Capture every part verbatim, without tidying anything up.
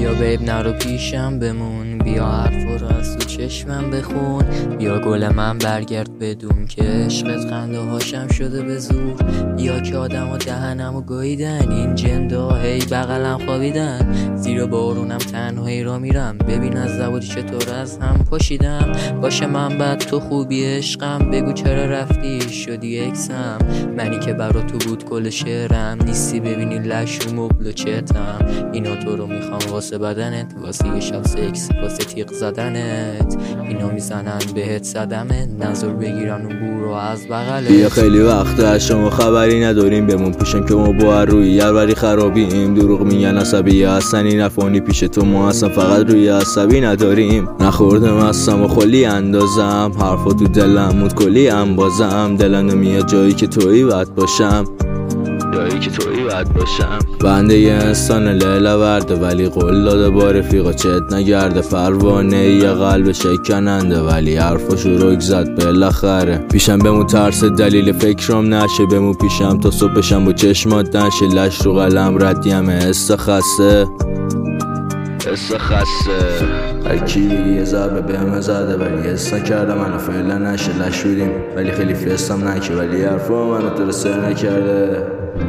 بیا بیب نرو پیشم بمون، بیا حرفا رو از تو چشمم بخون، بیا گل من برگرد بدون که عشقت خنده هاشم شده به زور. بیا که آدم و دهنم و گاییدن، این جندا هی بغلم خوابیدن، زیر بارونم تنهایی را میرم، ببین از زبادی چطور از هم پاشیدم. باشه من بد تو خوبی عشقم، بگو چرا رفتی شدی اکسم، منی که برا تو بود کل شعرم، نیستی ببینی لش و مبل و چتم. اینا تو رو میخوام واسه بدنت، واسه یه شب سکس، واسه تیغ زدنت، اینا میزنن بهت صدمه، نظر بگیرن اون بو رو از بغلت. بیا خیلی وقته از شما خبری نداریم، بمون پیشم که ما با روی یروری خرابیم، دروغ میگن عصبی هستن این افانی پیش تو، ما اصلا فقط روی عصبی نداریم. نخوردم هستم و خلی اندازم، حرفا تو دلم مود کلی انبازم، دلم نمیاد جایی که تویی بد باشم، جایی که تویی بد باشم. بنده یه انسان لیله ورده، ولی قول داده با رفیقا چت نگرده، پروانه یه قلب شکننده، ولی حرفاشو رک زد بالاخره. پیشم بمون ترس دلیل فکرام نشه، بمون پیشم تا صبحشم با چشمات نشه، لش رو قلم ردیم حس خسته، حس خسته. هرکی بگی یه ضربه بهم زده، ولی حس نکرده منو فعلا نشه، لش بودیم ولی خیلی فستم نکه، ولی حرفا منو تو رو سر نکرده.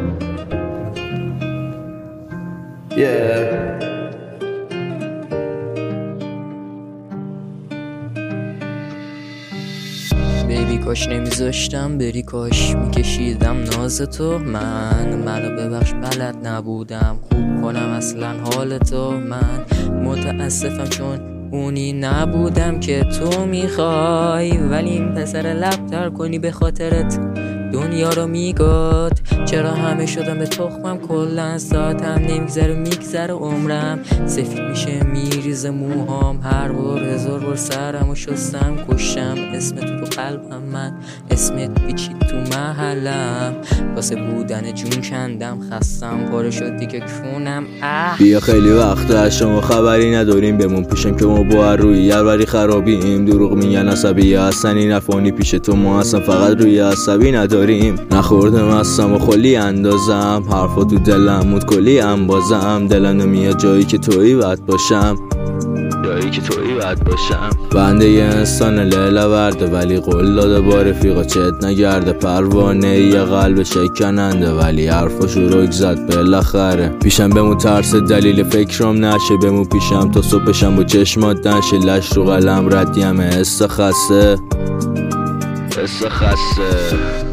Yeah. بیبی کاش نمیذاشتم بری، کاش میکشیدم ناز تو، من منو ببخش بلد نبودم خوب کنم اصلا حال تو، من متاسفم چون اونی نبودم که تو میخوای، ولی این پسر لبتر کنی به خاطرت دنیا رو میگاد. چرا همه شدم به تخمم، کلن ساعتم نمیگذره میگذره عمرم، سفید میشه میریزه موهام، هر بار هزار بار سرم و شستم کشم، اسم تو تو قلبم، من اسمت پیچید تو محلم، واسه بودن جون کندم خستم، پاره شد دیگه کونم. اه بیا خیلی وقته از شما خبری نداریم، بمون پیشم که ما با روی یروری خرابیم، دروغ میگن عصبی هستن این افانی پیش تو، ما اصلا فقط روی عصبی نداریم. نخوردم هستم و خلی اندازم، حرفا تو دلم مود کلی انبازم، دلم نمیاد جایی که تویی بد باشم، جایی که تویی بد باشم. بنده یه انسان لیله ورده، ولی قول داده با رفیقا چت نگرده، پروانه یه قلب شکننده، ولی حرفاشو رک زد بالاخره. پیشم بمون ترس دلیل فکرام نشه، بمون پیشم تا صبحشم با چشمات نشه، لش رو قلم ردیم حس خسته، حس خسته.